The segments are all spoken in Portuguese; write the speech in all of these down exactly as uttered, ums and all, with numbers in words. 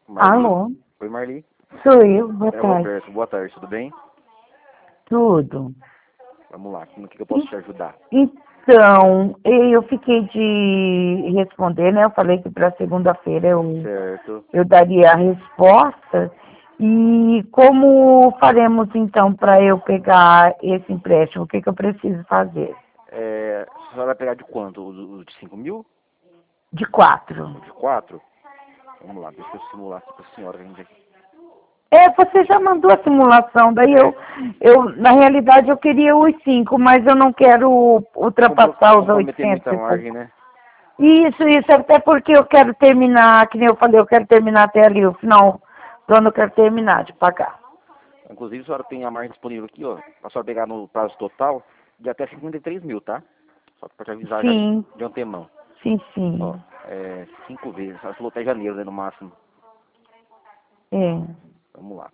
Marli? Alô? Oi, Marli. Sou eu, boa É o tarde. Roberto. Boa tarde, tudo bem? Tudo. Vamos lá, como que eu posso te ajudar? Então, eu fiquei de responder, né? Eu falei que para segunda-feira eu, Certo. eu daria a resposta. E como faremos então para eu pegar esse empréstimo? O que, que eu preciso fazer? É, a senhora vai pegar de quanto? O o de cinco mil? De quatro. O de quatro? Vamos lá, deixa eu simular aqui pra senhora. A gente... É, você já mandou a simulação, daí eu, eu, na realidade, eu queria os cinco, mas eu não quero Compro- ultrapassar os comprometer oitocentos muita e margem, pouco. né? Isso, isso, até porque eu quero terminar, que nem eu falei, eu quero terminar até ali, o final do ano eu quero terminar de pagar. Inclusive, a senhora tem a margem disponível aqui, ó, pra senhora pegar no prazo total de até cinquenta e três mil, tá? Só pra te avisar já Sim, de antemão. sim, Ó, sim, é cinco vezes. Ela falou até janeiro, né, no máximo. é. Vamos lá.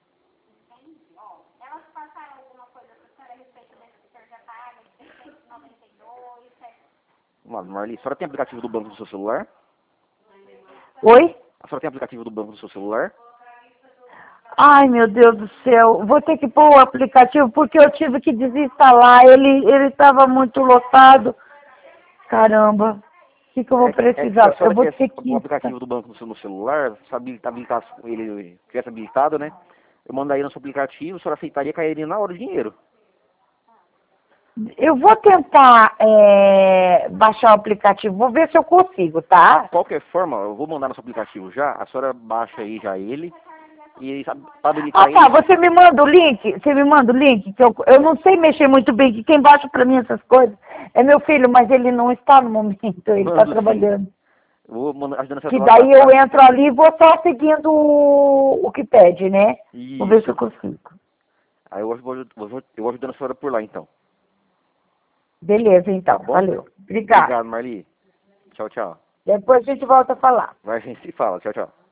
Vamos lá, Marli. A senhora tem aplicativo do banco no seu celular? Oi? A senhora tem aplicativo do banco no seu celular? Ai, meu Deus do céu, vou ter que pôr o aplicativo porque eu tive que desinstalar, ele ele estava muito lotado. Caramba, o que, que eu vou É, é que se a precisar? Eu senhora vou tivesse ter que o instalar. aplicativo do banco no seu no celular, se habilitar, habilitar, ele tivesse habilitado, né? Eu mandaria no seu aplicativo, a senhora aceitaria, cairia na hora o dinheiro. Eu vou tentar é, baixar o aplicativo, vou ver se eu consigo, tá? De qualquer forma, eu vou mandar no seu aplicativo já, a senhora baixa aí já ele, e sabe, para habilitar Ah, tá, ele, você me manda o link, você me manda o link, que eu, eu não sei mexer muito bem, que quem baixa pra mim essas coisas é meu filho, mas ele não está no momento, ele está mando sim. trabalhando. Eu vou mandar, ajudando a Que senhora daí a, eu a, entro ali e vou só seguindo o, o que pede, né? Vou ver se eu isso. consigo. Aí eu vou, vou, vou, eu vou ajudando a senhora por lá, então. Beleza, Tá então, bom? valeu. Obrigada. Obrigado, Marli. Tchau, tchau. Depois a gente volta a falar. Vai, a gente se fala. Tchau, tchau.